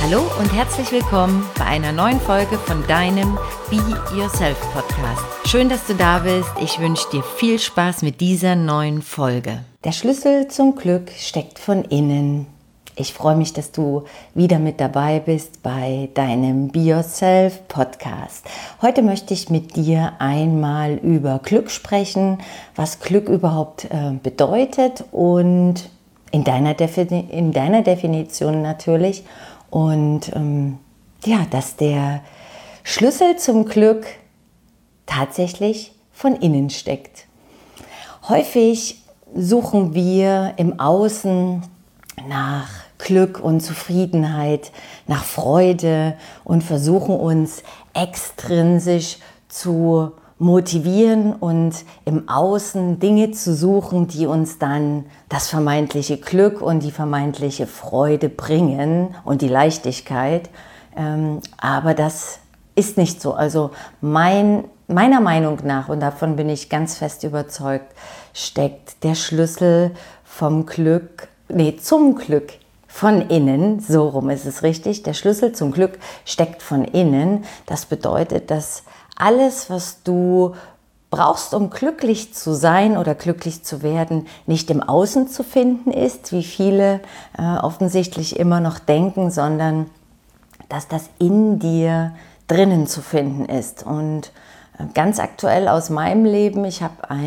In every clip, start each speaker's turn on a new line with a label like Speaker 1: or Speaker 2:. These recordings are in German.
Speaker 1: Hallo und herzlich willkommen bei einer neuen Folge von deinem Be Yourself Podcast. Schön, dass du da bist. Ich wünsche dir viel Spaß mit dieser neuen Folge. Der Schlüssel zum Glück steckt von innen. Ich freue mich, dass du wieder mit dabei bist bei deinem Be Yourself Podcast. Heute möchte ich mit dir einmal über Glück sprechen, was Glück überhaupt bedeutet und in deiner Definition natürlich. Und dass der Schlüssel zum Glück tatsächlich von innen steckt. Häufig suchen wir im Außen nach Glück und Zufriedenheit, nach Freude und versuchen uns extrinsisch zu motivieren und im Außen Dinge zu suchen, die uns dann das vermeintliche Glück und die vermeintliche Freude bringen und die Leichtigkeit. Aber das ist nicht so. Also meiner Meinung nach, und davon bin ich ganz fest überzeugt, steckt der Schlüssel zum Glück von innen, so rum ist es richtig. Der Schlüssel zum Glück steckt von innen. Das bedeutet, dass alles, was du brauchst, um glücklich zu sein oder glücklich zu werden, nicht im Außen zu finden ist, wie viele offensichtlich immer noch denken, sondern dass das in dir drinnen zu finden ist. Und ganz aktuell aus meinem Leben, ich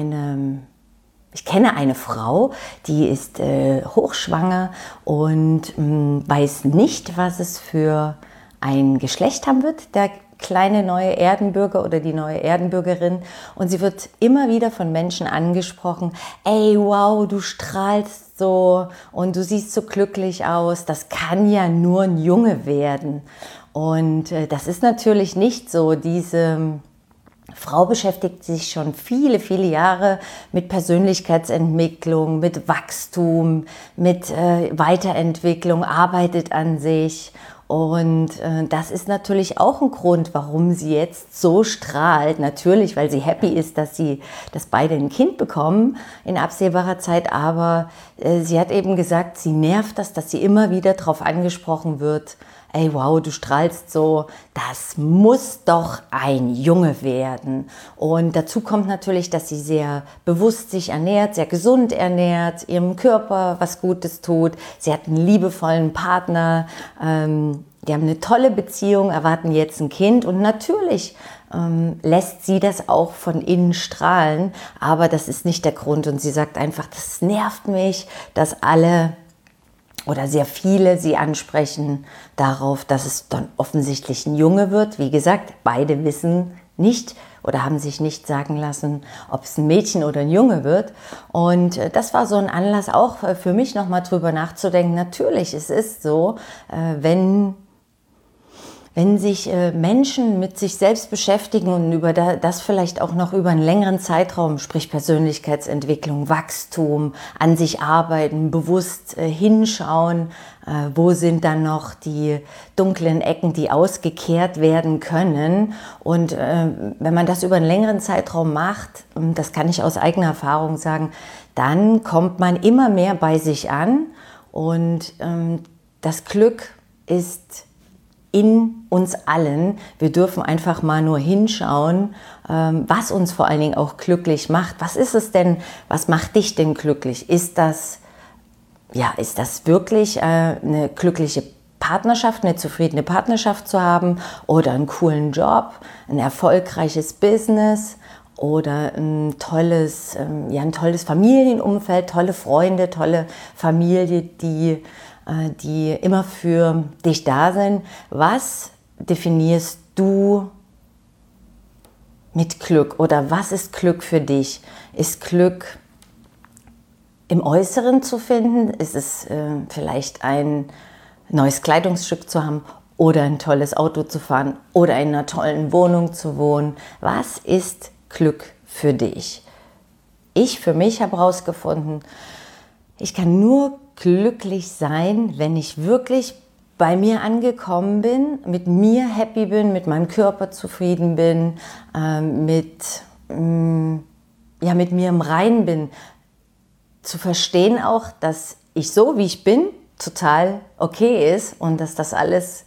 Speaker 1: kenne eine Frau, die ist hochschwanger und weiß nicht, was es für ein Geschlecht haben wird, der kleine neue Erdenbürger oder die neue Erdenbürgerin. Und sie wird immer wieder von Menschen angesprochen, ey, wow, du strahlst so und du siehst so glücklich aus, das kann ja nur ein Junge werden. Und das ist natürlich nicht so. Diese Frau beschäftigt sich schon viele, viele Jahre mit Persönlichkeitsentwicklung, mit Wachstum, mit Weiterentwicklung, arbeitet an sich. Und das ist natürlich auch ein Grund, warum sie jetzt so strahlt. Natürlich, weil sie happy ist, dass beide ein Kind bekommen in absehbarer Zeit. Aber sie hat eben gesagt, sie nervt das, dass sie immer wieder darauf angesprochen wird. Ey, wow, du strahlst so, das muss doch ein Junge werden. Und dazu kommt natürlich, dass sie sehr bewusst sich ernährt, sehr gesund ernährt, ihrem Körper was Gutes tut. Sie hat einen liebevollen Partner, die haben eine tolle Beziehung, erwarten jetzt ein Kind und natürlich lässt sie das auch von innen strahlen, aber das ist nicht der Grund. Und sie sagt einfach, das nervt mich, dass alle oder sehr viele sie ansprechen darauf, dass es dann offensichtlich ein Junge wird. Wie gesagt, beide wissen nicht oder haben sich nicht sagen lassen, ob es ein Mädchen oder ein Junge wird. Und das war so ein Anlass auch für mich nochmal drüber nachzudenken. Natürlich, es ist so, wenn sich Menschen mit sich selbst beschäftigen und über das vielleicht auch noch über einen längeren Zeitraum, sprich Persönlichkeitsentwicklung, Wachstum, an sich arbeiten, bewusst hinschauen, wo sind dann noch die dunklen Ecken, die ausgekehrt werden können. Und wenn man das über einen längeren Zeitraum macht, das kann ich aus eigener Erfahrung sagen, dann kommt man immer mehr bei sich an und das Glück ist in uns allen. Wir dürfen einfach mal nur hinschauen, was uns vor allen Dingen auch glücklich macht. Was ist es denn, was macht dich denn glücklich? Ist das wirklich eine glückliche Partnerschaft, eine zufriedene Partnerschaft zu haben oder einen coolen Job, ein erfolgreiches Business oder ein tolles Familienumfeld, tolle Freunde, tolle Familie, die immer für dich da sind. Was definierst du mit Glück oder was ist Glück für dich? Ist Glück im Äußeren zu finden? Ist es vielleicht ein neues Kleidungsstück zu haben oder ein tolles Auto zu fahren oder in einer tollen Wohnung zu wohnen? Was ist Glück für dich? Ich für mich habe herausgefunden, ich kann nur glücklich sein, wenn ich wirklich bei mir angekommen bin, mit mir happy bin, mit meinem Körper zufrieden bin, mit mir im Reinen bin. Zu verstehen auch, dass ich so, wie ich bin, total okay ist und dass das alles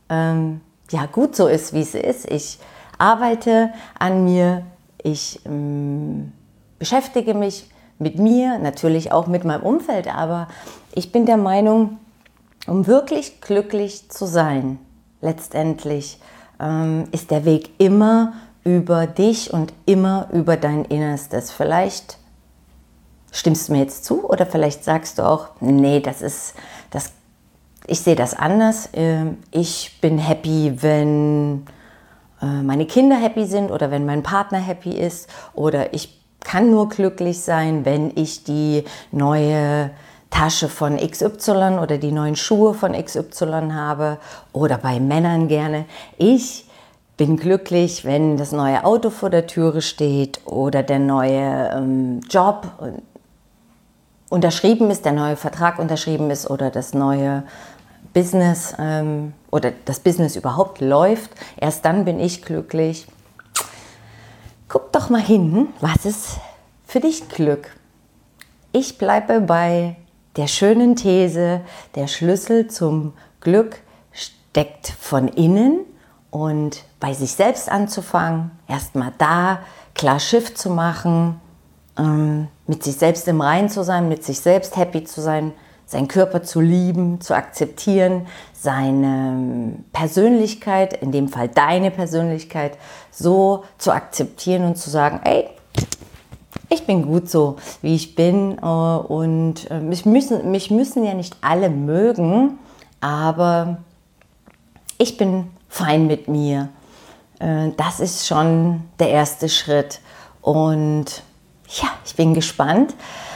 Speaker 1: ja gut so ist, wie es ist. Ich arbeite an mir, ich beschäftige mich mit mir, natürlich auch mit meinem Umfeld, aber ich bin der Meinung, um wirklich glücklich zu sein, letztendlich ist der Weg immer über dich und immer über dein Innerstes. Vielleicht stimmst du mir jetzt zu oder vielleicht sagst du auch, nee, ich sehe das anders. Ich bin happy, wenn meine Kinder happy sind oder wenn mein Partner happy ist, oder ich kann nur glücklich sein, wenn ich die neue Tasche von XY oder die neuen Schuhe von XY habe, oder bei Männern gerne. Ich bin glücklich, wenn das neue Auto vor der Türe steht oder der neue Job unterschrieben ist, der neue Vertrag unterschrieben ist oder das neue Business oder das Business überhaupt läuft. Erst dann bin ich glücklich. Guck doch mal hin, was ist für dich Glück? Ich bleibe bei der schönen These, der Schlüssel zum Glück steckt von innen, und bei sich selbst anzufangen, erstmal da klar Schiff zu machen, mit sich selbst im Reinen zu sein, mit sich selbst happy zu sein, seinen Körper zu lieben, zu akzeptieren, seine Persönlichkeit, in dem Fall deine Persönlichkeit, so zu akzeptieren und zu sagen, ey, ich bin gut so, wie ich bin, und mich müssen ja nicht alle mögen, aber ich bin fein mit mir. Das ist schon der erste Schritt. Und ja, ich bin gespannt,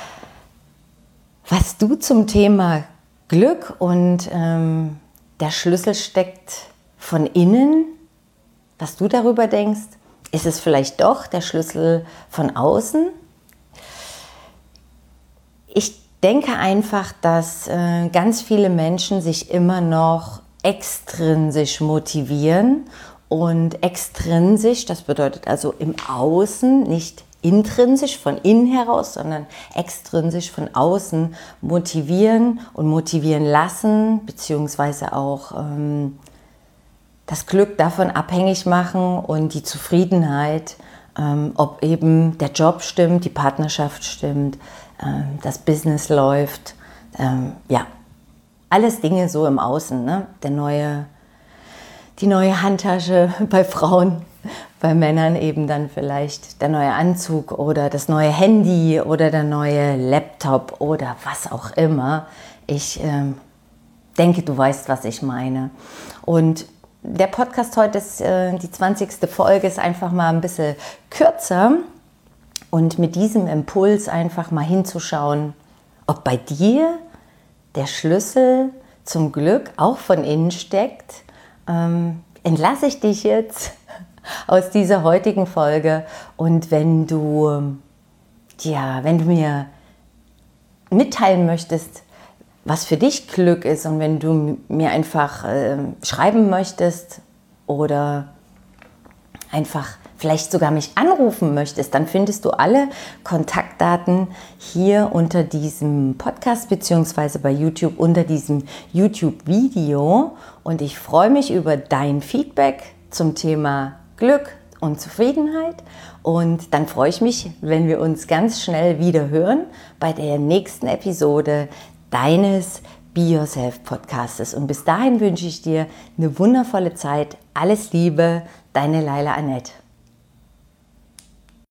Speaker 1: was du zum Thema Glück und der Schlüssel steckt von innen, was du darüber denkst. Ist es vielleicht doch der Schlüssel von außen? Ich denke einfach, dass ganz viele Menschen sich immer noch extrinsisch motivieren, und extrinsisch, das bedeutet also im Außen, nicht intrinsisch von innen heraus, sondern extrinsisch von außen motivieren und motivieren lassen, beziehungsweise auch das Glück davon abhängig machen und die Zufriedenheit, ob eben der Job stimmt, die Partnerschaft stimmt, das Business läuft, ja, alles Dinge so im Außen, ne? Die neue Handtasche bei Frauen, bei Männern eben dann vielleicht der neue Anzug oder das neue Handy oder der neue Laptop oder was auch immer. Ich denke, du weißt, was ich meine. Und der Podcast heute ist die 20. Folge, ist einfach mal ein bisschen kürzer, und mit diesem Impuls einfach mal hinzuschauen, ob bei dir der Schlüssel zum Glück auch von innen steckt. Entlasse ich dich jetzt aus dieser heutigen Folge, und wenn du mir mitteilen möchtest, was für dich Glück ist, und wenn du mir einfach schreiben möchtest oder einfach vielleicht sogar mich anrufen möchtest, dann findest du alle Kontaktdaten hier unter diesem Podcast beziehungsweise bei YouTube unter diesem YouTube-Video. Und ich freue mich über dein Feedback zum Thema Glück und Zufriedenheit. Und dann freue ich mich, wenn wir uns ganz schnell wieder hören bei der nächsten Episode deines Be Yourself Podcastes. Und bis dahin wünsche ich dir eine wundervolle Zeit. Alles Liebe, deine Laila Annette.